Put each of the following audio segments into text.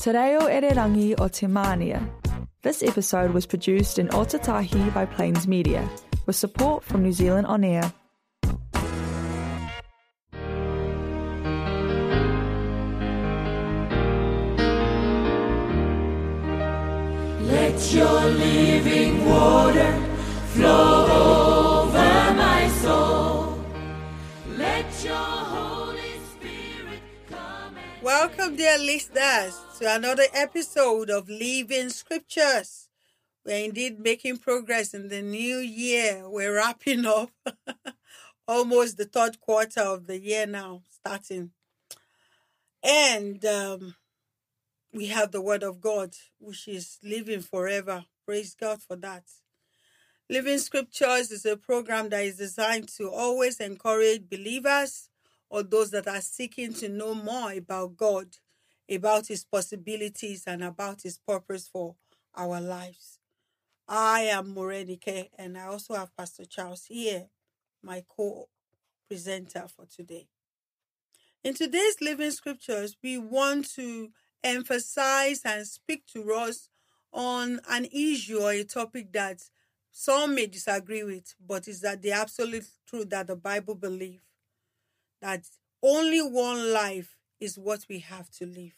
Te reo Ererangi o Te Mānia. This episode was produced in Otatahi by Plains Media, with support from New Zealand On Air. Let your living water flow over my soul. Let your Holy Spirit come and... Welcome, dear listeners, to another episode of Living Scriptures. We're indeed making progress in the new year. We're wrapping up almost the third quarter of the year now, starting. And we have the Word of God, which is living forever. Praise God for that. Living Scriptures is a program that is designed to always encourage believers or those that are seeking to know more about God, about His possibilities, and about His purpose for our lives. I am Morenike, and I also have Pastor Charles here, my co-presenter for today. In today's Living Scriptures, we want to emphasize and speak to us on an issue or a topic that some may disagree with, but is that the absolute truth that the Bible believes, that only one life is what we have to live.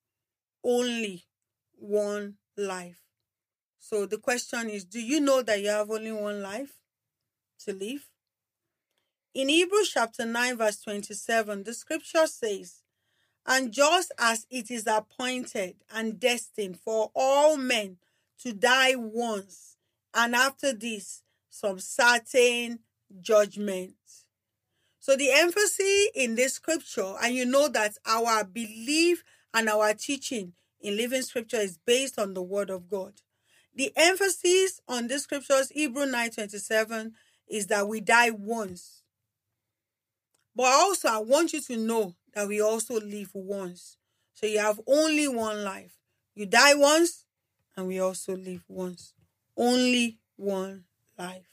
Only one life. So the question is, do you know that you have only one life to live? In Hebrews chapter 9 verse 27, the scripture says, "And just as it is appointed and destined for all men to die once, and after this, some certain judgment." So the emphasis in this scripture, and you know that our belief and our teaching in Living Scripture is based on the Word of God. The emphasis on this scriptures, Hebrews 9:27, is that we die once. But also, I want you to know that we also live once. So you have only one life. You die once, and we also live once. Only one life.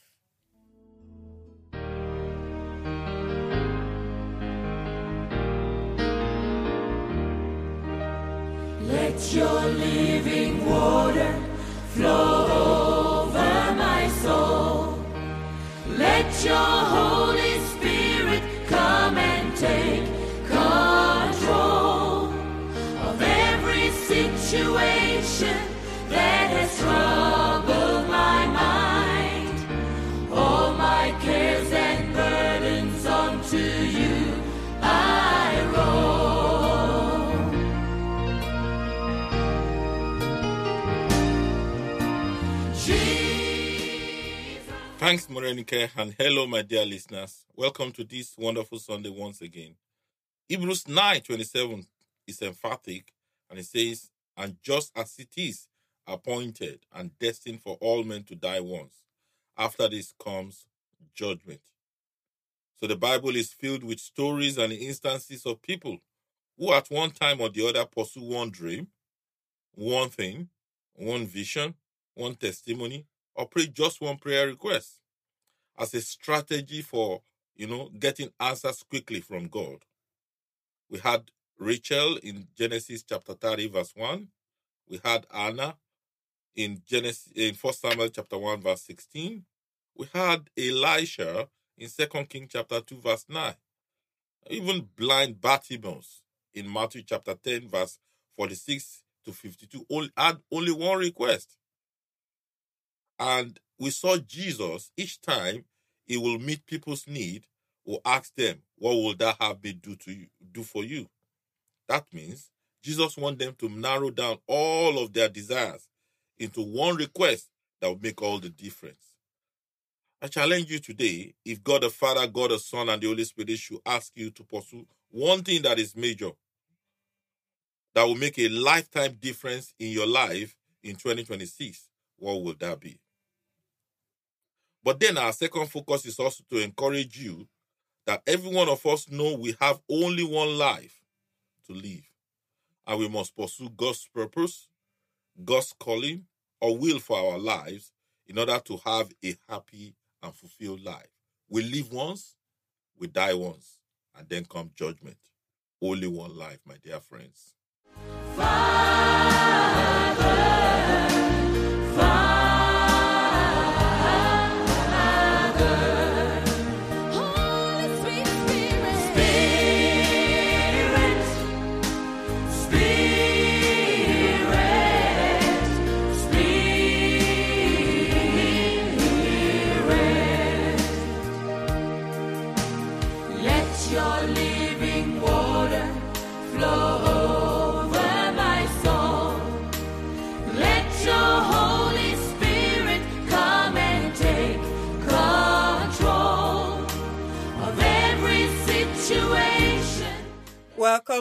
Let your living water flow over my soul. Let your Holy Spirit come and take control of every situation that has troubled my mind. All my cares and burdens unto you I roll. Thanks, Morenike, and hello, my dear listeners. Welcome to this wonderful Sunday once again. Hebrews 9:27 is emphatic, and it says, "And just as it is appointed and destined for all men to die once, after this comes judgment." So the Bible is filled with stories and instances of people who at one time or the other pursue one dream, one thing, one vision, one testimony, or pray just one prayer request as a strategy for, getting answers quickly from God. We had Rachel in Genesis chapter 30 verse 1. We had Anna in 1 Samuel chapter 1 verse 16. We had Elisha in 2 Kings chapter 2 verse 9. Even blind Bartimaeus in Matthew chapter 10 verse 46 to 52 had only one request. And we saw Jesus, each time he will meet people's need, will ask them, "What will that have me do for you?" That means Jesus wants them to narrow down all of their desires into one request that will make all the difference. I challenge you today, if God the Father, God the Son, and the Holy Spirit should ask you to pursue one thing that is major, that will make a lifetime difference in your life in 2026, what will that be? But then our second focus is also to encourage you that every one of us know we have only one life to live. And we must pursue God's purpose, God's calling, or will for our lives in order to have a happy and fulfilled life. We live once, we die once, and then come judgment. Only one life, my dear friends. Fire.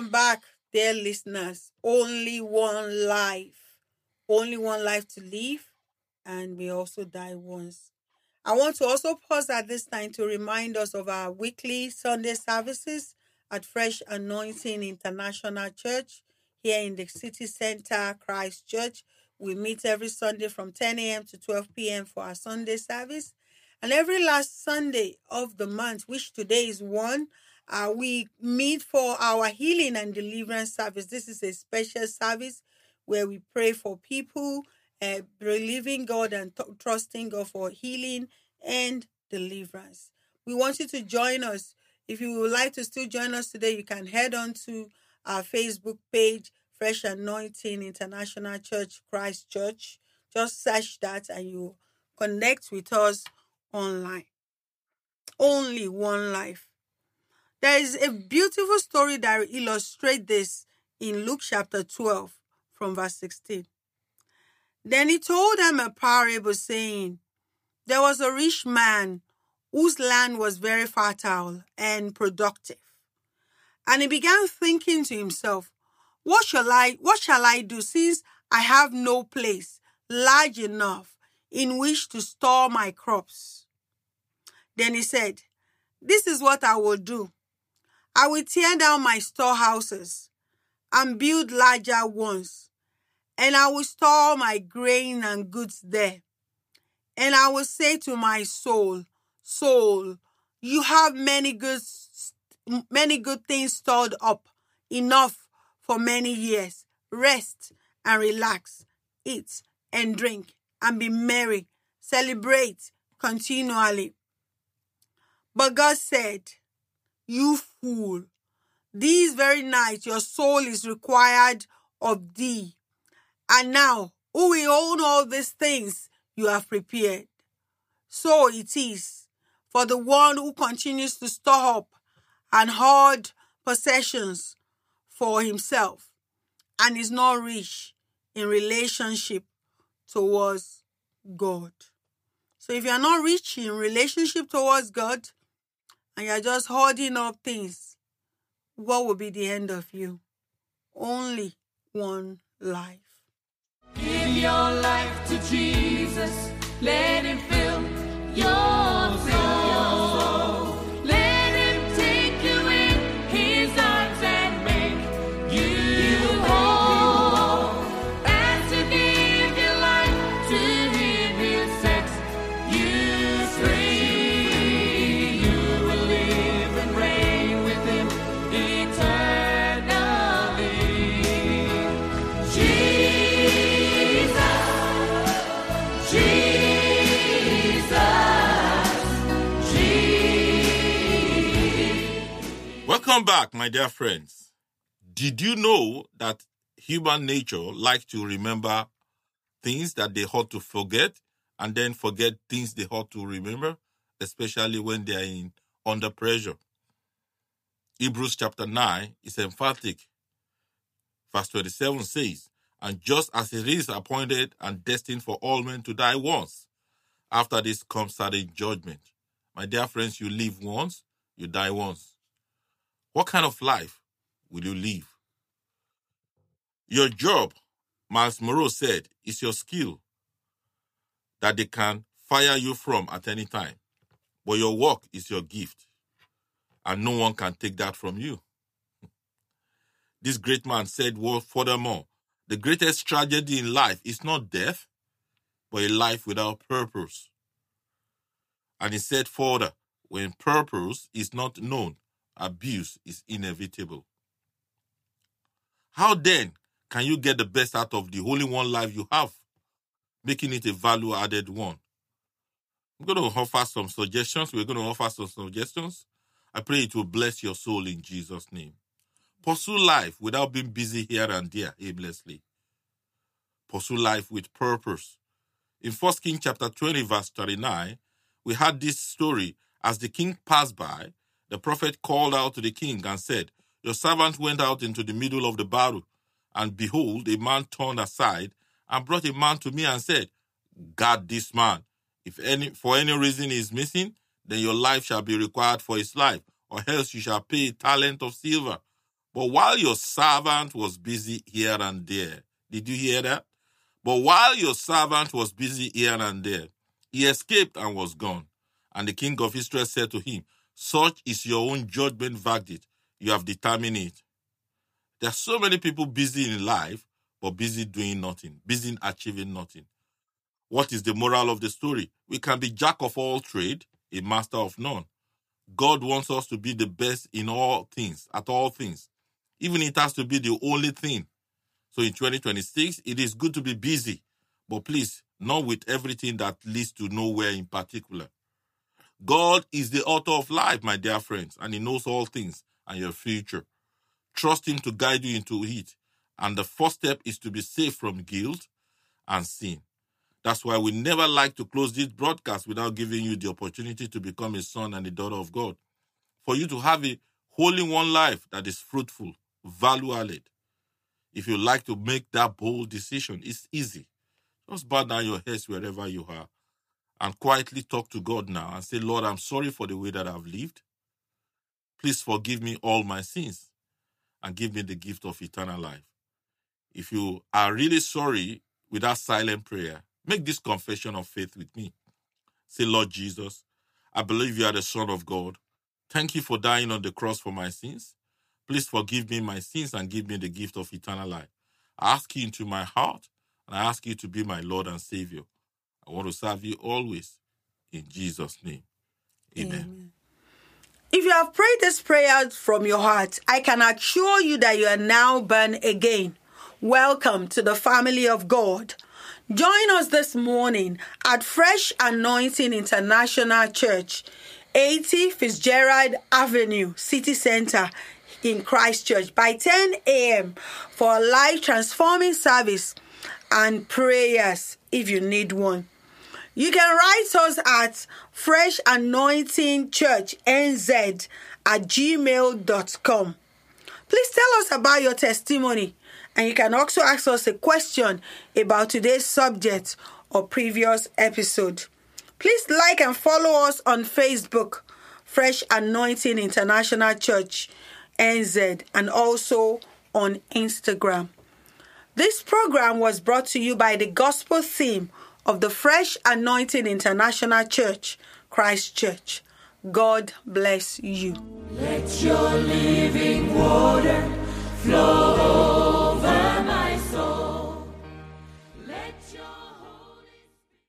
Welcome back, dear listeners. Only one life. Only one life to live, and we also die once. I want to also pause at this time to remind us of our weekly Sunday services at Fresh Anointing International Church here in the city center, Christchurch. We meet every Sunday from 10 a.m. to 12 p.m. for our Sunday service. And every last Sunday of the month, which today is one, we meet for our healing and deliverance service. This is a special service where we pray for people, believing God and trusting God for healing and deliverance. We want you to join us. If you would like to still join us today, you can head on to our Facebook page, Fresh Anointing International Church, Christchurch. Just search that and you connect with us online. Only one life. There is a beautiful story that illustrates this in Luke chapter 12 from verse 16. Then he told them a parable saying, there was a rich man whose land was very fertile and productive. And he began thinking to himself, what shall I do since I have no place large enough in which to store my crops? Then he said, this is what I will do. I will tear down my storehouses and build larger ones, and I will store my grain and goods there. And I will say to my soul, soul, you have many good things stored up, enough for many years. Rest and relax, eat and drink, and be merry. Celebrate continually. But God said, you fool, these very nights your soul is required of thee. And now, who will own all these things you have prepared? So it is for the one who continues to store up and hoard possessions for himself and is not rich in relationship towards God. So if you are not rich in relationship towards God and you are just hoarding up things, what will be the end of you? Only one life. Give your life to Jesus. Let him fill your soul. Let him take you in his arms and make you whole. And to give your life to him, he'll set you free. You will live and reign with him eternally. Welcome back, my dear friends. Did you know that human nature likes to remember things that they ought to forget and then forget things they ought to remember, especially when they are under pressure? Hebrews chapter 9 is emphatic. Verse 27 says, and just as it is appointed and destined for all men to die once, after this comes sudden judgment. My dear friends, you live once, you die once. What kind of life will you live? Your job, Miles Monroe said, is your skill that they can fire you from at any time. But your work is your gift, and no one can take that from you. This great man said, well, furthermore, the greatest tragedy in life is not death, but a life without purpose. And he said further, when purpose is not known, abuse is inevitable. How then can you get the best out of the only one life you have, making it a value-added one? I'm going to offer some suggestions. We're going to offer some suggestions. I pray it will bless your soul in Jesus' name. Pursue life without being busy here and there aimlessly. Pursue life with purpose. In 1 Kings chapter 20, verse 39, we had this story. As the king passed by, the prophet called out to the king and said, your servant went out into the middle of the battle, and behold, a man turned aside and brought a man to me and said, guard this man. If for any reason he is missing, then your life shall be required for his life, or else you shall pay a talent of silver. But while your servant was busy here and there, did you hear that? But while your servant was busy here and there, he escaped and was gone. And the king of Israel said to him, such is your own judgment verdict. You have determined it. There are so many people busy in life, but busy doing nothing, busy achieving nothing. What is the moral of the story? We can be jack of all trade, a master of none. God wants us to be the best in all things, at all things. Even it has to be the only thing. So in 2026, it is good to be busy, but please, not with everything that leads to nowhere in particular. God is the author of life, my dear friends, and he knows all things and your future. Trust him to guide you into it. And the first step is to be safe from guilt and sin. That's why we never like to close this broadcast without giving you the opportunity to become a son and a daughter of God. For you to have a holy one life that is fruitful, value-added. If you like to make that bold decision, it's easy. Just bow down your heads wherever you are and quietly talk to God now and say, Lord, I'm sorry for the way that I've lived. Please forgive me all my sins and give me the gift of eternal life. If you are really sorry with that silent prayer, make this confession of faith with me. Say, Lord Jesus, I believe you are the Son of God. Thank you for dying on the cross for my sins. Please forgive me my sins and give me the gift of eternal life. I ask you into my heart, and I ask you to be my Lord and Savior. I want to serve you always. In Jesus' name, amen. If you have prayed this prayer from your heart, I can assure you that you are now born again. Welcome to the family of God. Join us this morning at Fresh Anointing International Church, 80 Fitzgerald Avenue, City Center in Christchurch by 10 a.m. for a life-transforming service and prayers if you need one. You can write us at freshanointingchurchnz@gmail.com. Please tell us about your testimony, and you can also ask us a question about today's subject or previous episode. Please like and follow us on Facebook, Fresh Anointing International Church, NZ, and also on Instagram. This program was brought to you by the gospel theme of the Fresh Anointing International Church, Christchurch. God bless you. Let your living water flow